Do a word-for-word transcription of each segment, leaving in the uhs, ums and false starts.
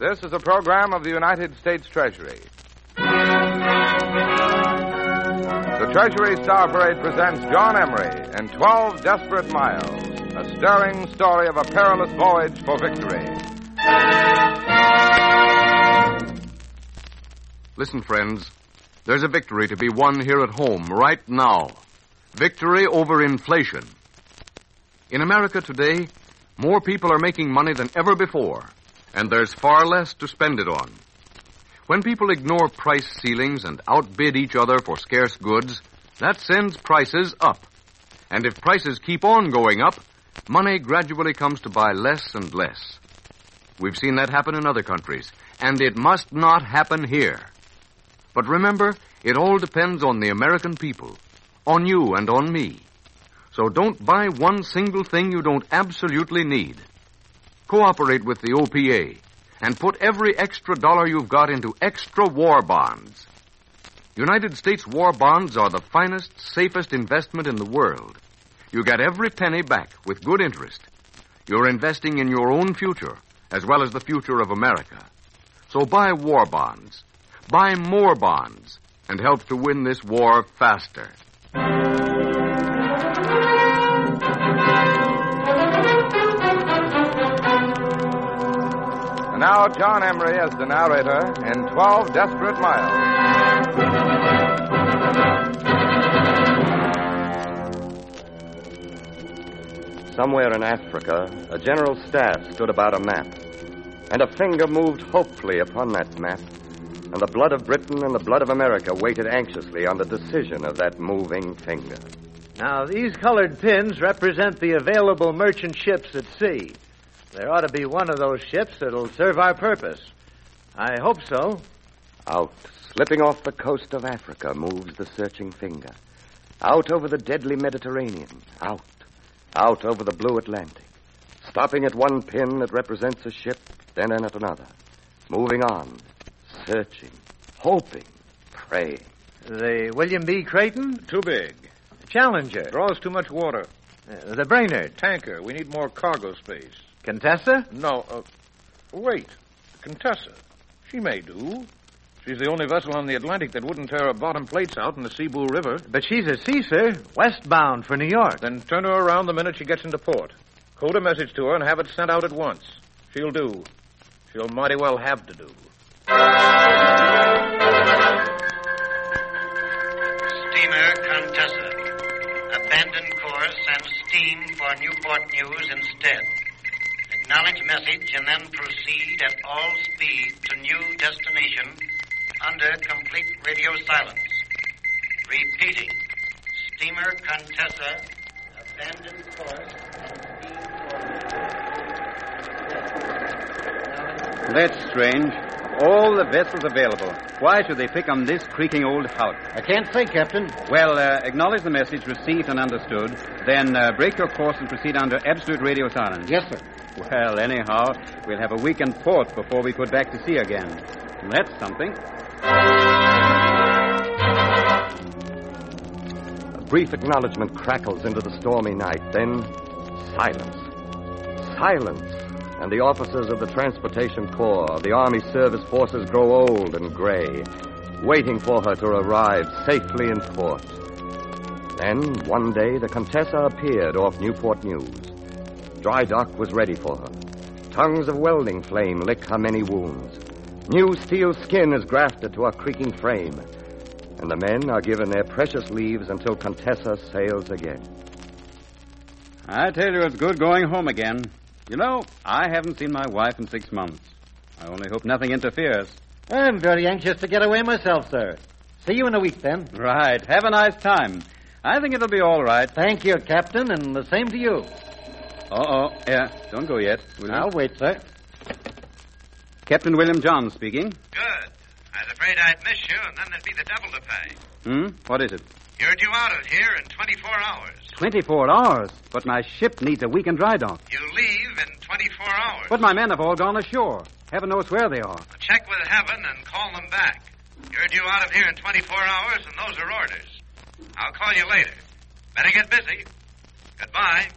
This is a program of the United States Treasury. The Treasury Star Parade presents John Emery in twelve Desperate Miles, a stirring story of a perilous voyage for victory. Listen, friends, there's a victory to be won here at home right now. Victory over inflation. In America today, more people are making money than ever before, and there's far less to spend it on. When people ignore price ceilings and outbid each other for scarce goods, that sends prices up. And if prices keep on going up, money gradually comes to buy less and less. We've seen that happen in other countries, and it must not happen here. But remember, it all depends on the American people, on you and on me. So don't buy one single thing you don't absolutely need. Cooperate with the O P A and put every extra dollar you've got into extra war bonds. United States war bonds are the finest, safest investment in the world. You get every penny back with good interest. You're investing in your own future as well as the future of America. So buy war bonds. Buy more bonds and help to win this war faster. And now, John Emery as the narrator in twelve Desperate Miles. Somewhere in Africa, a general staff stood about a map, and a finger moved hopefully upon that map, and the blood of Britain and the blood of America waited anxiously on the decision of that moving finger. Now, these colored pins represent the available merchant ships at sea. There ought to be one of those ships that'll serve our purpose. I hope so. Out, slipping off the coast of Africa, moves the searching finger. Out over the deadly Mediterranean. Out. Out over the blue Atlantic. Stopping at one pin that represents a ship, then at another. Moving on. Searching. Hoping. Praying. The William B. Creighton? Too big. Challenger? Draws too much water. Uh, the Brainerd? Tanker. We need more cargo space. Contessa? No, uh, wait. Contessa. She may do. She's the only vessel on the Atlantic that wouldn't tear her bottom plates out in the Cebu River. But she's a sea, sir. Westbound for New York. Then turn her around the minute she gets into port. Code a message to her and have it sent out at once. She'll do. She'll mighty well have to do. Steamer Contessa. Abandon course and steam for Newport News instead. Acknowledge message and then proceed at all speed to new destination under complete radio silence. Repeating. Steamer Contessa. Abandon course and steam for... That's strange. All the vessels available. Why should they pick on this creaking old hulk? I can't say, Captain. Well, uh, acknowledge the message received and understood. Then uh, break your course and proceed under absolute radio silence. Yes, sir. Well, anyhow, we'll have a week in port before we put back to sea again. That's something. A brief acknowledgement crackles into the stormy night. Then, silence. Silence. And the officers of the Transportation Corps, of the Army Service Forces grow old and gray, waiting for her to arrive safely in port. Then, one day, the Contessa appeared off Newport News. Dry dock was ready for her. Tongues of welding flame lick her many wounds. New steel skin is grafted to her creaking frame. And the men are given their precious leaves until Contessa sails again. I tell you, it's good going home again. You know, I haven't seen my wife in six months. I only hope nothing interferes. I'm very anxious to get away myself, sir. See you in a week, then. Right. Have a nice time. I think it'll be all right. Thank you, Captain, and the same to you. Uh-oh. Yeah, don't go yet, will you? I'll wait, sir. Captain William John speaking. Good. I was afraid I'd miss you, and then there'd be the double to pay. Hmm? What is it? You're due out of here in twenty-four hours. Twenty-four hours? But my ship needs a week in dry dock. You leave in twenty-four hours. But my men have all gone ashore. Heaven knows where they are. Check with Heaven and call them back. You're due out of here in twenty-four hours, and those are orders. I'll call you later. Better get busy. Goodbye.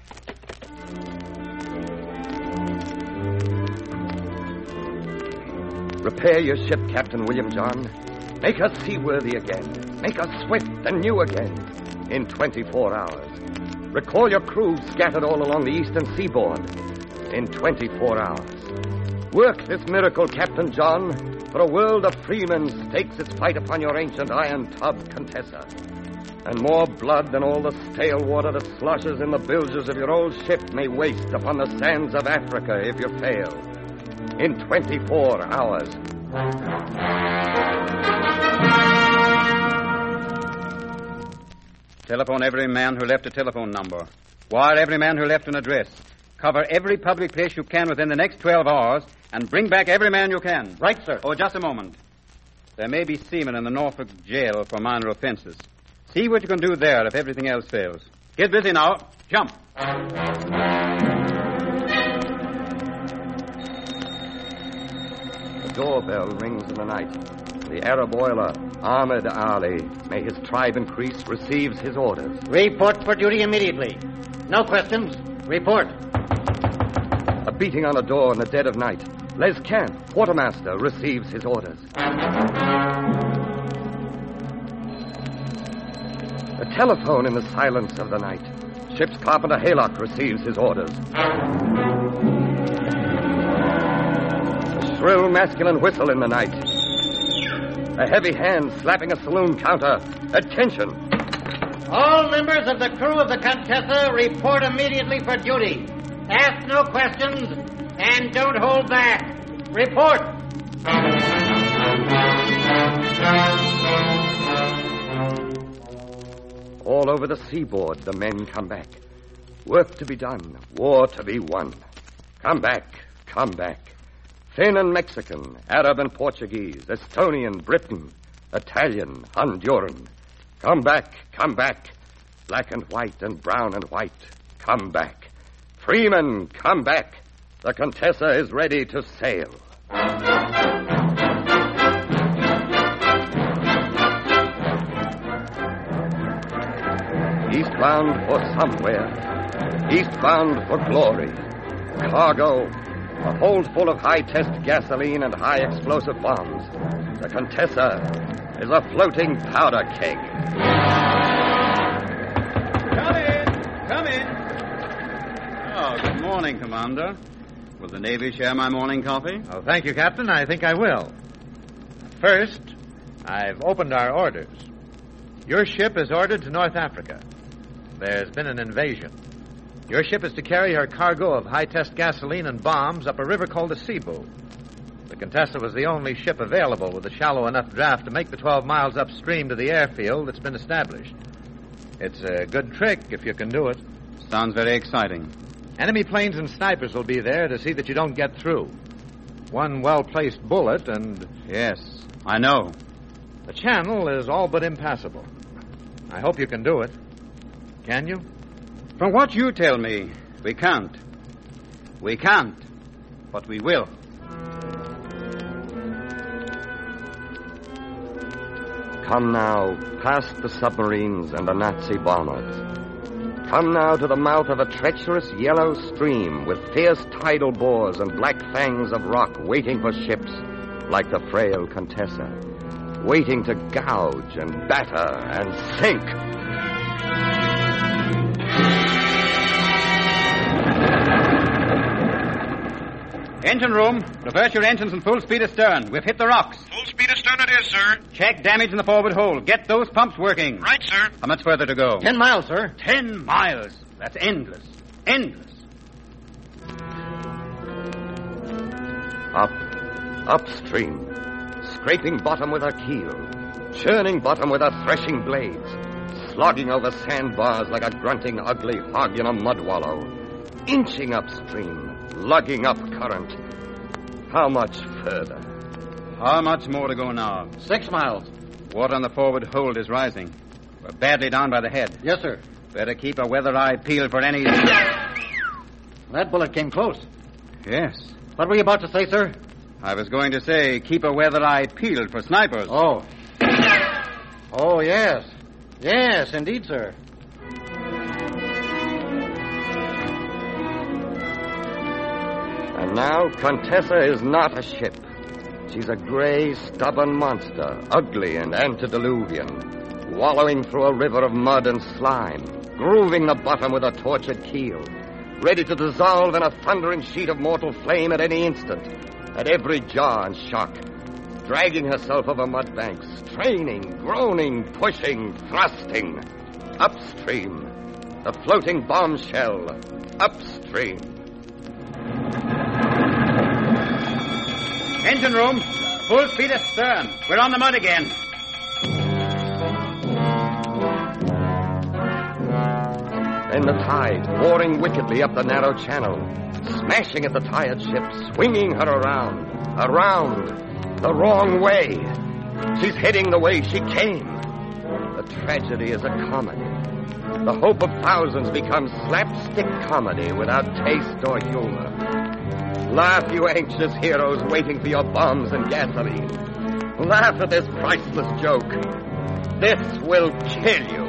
Repair your ship, Captain William John. Make her seaworthy again. Make her swift and new again in twenty-four hours. Recall your crews scattered all along the eastern seaboard in twenty-four hours. Work this miracle, Captain John, for a world of freemen stakes its fight upon your ancient iron tub, Contessa. And more blood than all the stale water that sloshes in the bilges of your old ship may waste upon the sands of Africa if you fail. In twenty-four hours. Telephone every man who left a telephone number. Wire every man who left an address. Cover every public place you can within the next twelve hours, and bring back every man you can. Right, sir. Oh, just a moment. There may be seamen in the Norfolk jail for minor offenses. See what you can do there if everything else fails. Get busy now. Jump. The doorbell rings in the night. The Arab oiler, Ahmed Ali, may his tribe increase, receives his orders. Report for duty immediately. No questions. Report. A beating on a door in the dead of night. Les Camp, quartermaster, receives his orders. A telephone in the silence of the night. Ship's carpenter Haylock receives his orders. A shrill masculine whistle in the night. A heavy hand slapping a saloon counter. Attention! All members of the crew of the Contessa report immediately for duty. Ask no questions and don't hold back. Report! All over the seaboard, the men come back. Work to be done, war to be won. Come back, come back. Finn and Mexican, Arab and Portuguese, Estonian, Briton, Italian, Honduran. Come back, come back. Black and white and brown and white. Come back. Freemen, come back. The Contessa is ready to sail. Eastbound for somewhere. Eastbound for glory. Cargo. A hold full of high-test gasoline and high-explosive bombs. The Contessa is a floating powder keg. Come in. Come in. Oh, good morning, Commander. Will the Navy share my morning coffee? Oh, thank you, Captain. I think I will. First, I've opened our orders. Your ship is ordered to North Africa. There's been an invasion. Your ship is to carry her cargo of high-test gasoline and bombs up a river called the Cebu. The Contessa was the only ship available with a shallow enough draft to make the twelve miles upstream to the airfield that's been established. It's a good trick if you can do it. Sounds very exciting. Enemy planes and snipers will be there to see that you don't get through. One well-placed bullet and... Yes, I know. The channel is all but impassable. I hope you can do it. Can you? From what you tell me, we can't. We can't, but we will. Come now, past the submarines and the Nazi bombers. Come now to the mouth of a treacherous yellow stream with fierce tidal bores and black fangs of rock waiting for ships like the frail Contessa, waiting to gouge and batter and sink. Engine room, reverse your engines and full speed astern. We've hit the rocks. Full speed astern it is, sir. Check damage in the forward hold. Get those pumps working. Right, sir. How much further to go? Ten miles, sir. Ten miles. That's endless. Endless. Up, upstream, scraping bottom with her keel, churning bottom with her threshing blades, slogging over sandbars like a grunting, ugly hog in a mud wallow, inching upstream, lugging up current. How much further? How much more to go now? Six miles. Water on the forward hold is rising. We're badly down by the head. Yes, sir. Better keep a weather eye peeled for any... That bullet came close. Yes. What were you about to say, sir? I was going to say, keep a weather eye peeled for snipers. Oh. Oh, yes. Yes, indeed, sir. And now, Contessa is not a ship. She's a gray, stubborn monster, ugly and antediluvian, wallowing through a river of mud and slime, grooving the bottom with a tortured keel, ready to dissolve in a thundering sheet of mortal flame at any instant, at every jar and shock, dragging herself over mud banks, straining, groaning, pushing, thrusting, upstream, the floating bombshell, upstream. Engine room, full speed astern. We're on the mud again. Then the tide, pouring wickedly up the narrow channel, smashing at the tired ship, swinging her around, around, the wrong way. She's heading the way she came. The tragedy is a comedy. The hope of thousands becomes slapstick comedy without taste or humor. Laugh, you anxious heroes waiting for your bombs and gasoline. Laugh at this priceless joke. This will kill you.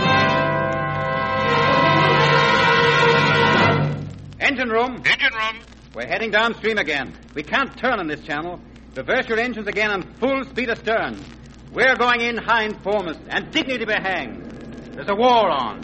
Engine room. Engine room. We're heading downstream again. We can't turn on this channel. Reverse your engines again on full speed astern. We're going in hind foremost, and dignity be hanged. There's a war on.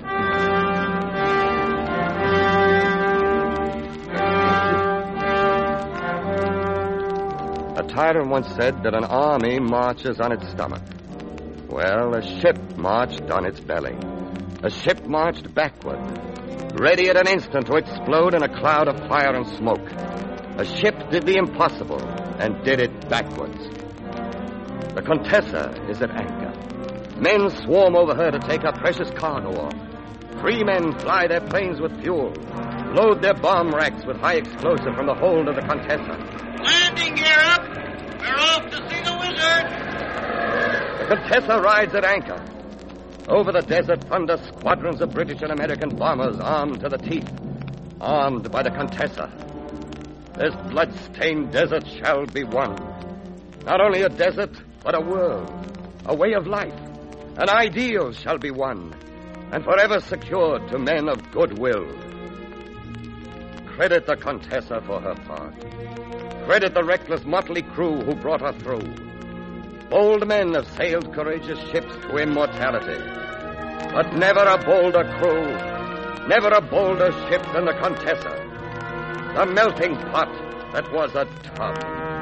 A tyrant once said that an army marches on its stomach. Well, a ship marched on its belly. A ship marched backward, ready at an instant to explode in a cloud of fire and smoke. A ship did the impossible and did it backwards. The Contessa is at anchor. Men swarm over her to take her precious cargo off. Three men fly their planes with fuel, load their bomb racks with high explosive from the hold of the Contessa. Landing gear up. We're off to see the wizard. The Contessa rides at anchor. Over the desert thunder squadrons of British and American bombers armed to the teeth, armed by the Contessa. This blood-stained desert shall be won. Not only a desert, but a world, a way of life, an ideal shall be won, and forever secured to men of goodwill. Credit the Contessa for her part. Credit the reckless motley crew who brought her through. Bold men have sailed courageous ships to immortality, but never a bolder crew, never a bolder ship than the Contessa, the melting pot that was a tub.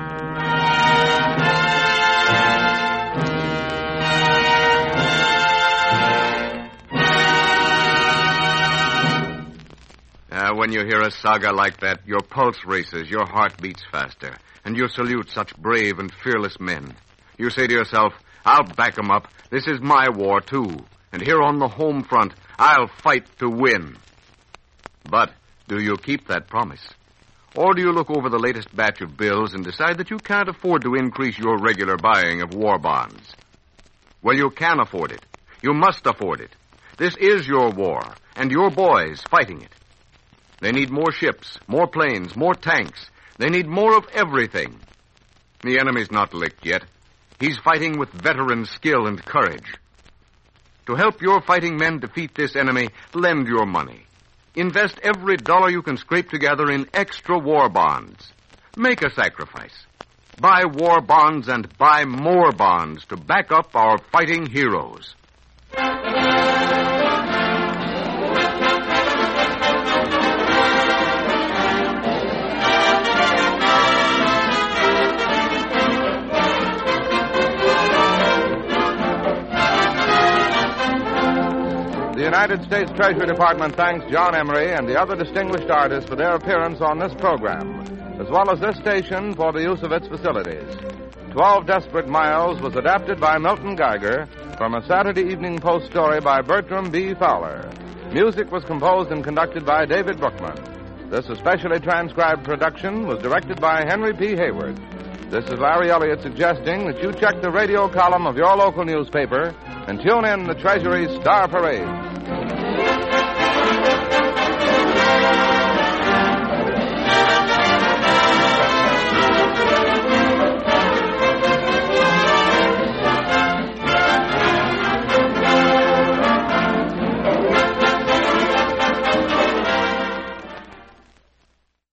Uh, when you hear a saga like that, your pulse races, your heart beats faster, and you salute such brave and fearless men. You say to yourself, I'll back 'em up. This is my war, too. And here on the home front, I'll fight to win. But do you keep that promise? Or do you look over the latest batch of bills and decide that you can't afford to increase your regular buying of war bonds? Well, you can afford it. You must afford it. This is your war, and your boys fighting it. They need more ships, more planes, more tanks. They need more of everything. The enemy's not licked yet. He's fighting with veteran skill and courage. To help your fighting men defeat this enemy, lend your money. Invest every dollar you can scrape together in extra war bonds. Make a sacrifice. Buy war bonds and buy more bonds to back up our fighting heroes. The United States Treasury Department thanks John Emery and the other distinguished artists for their appearance on this program, as well as this station for the use of its facilities. Twelve Desperate Miles was adapted by Milton Geiger from a Saturday Evening Post story by Bertram B. Fowler. Music was composed and conducted by David Bookman. This especially transcribed production was directed by Henry P. Hayward. This is Larry Elliott suggesting that you check the radio column of your local newspaper and tune in the Treasury's Star Parade.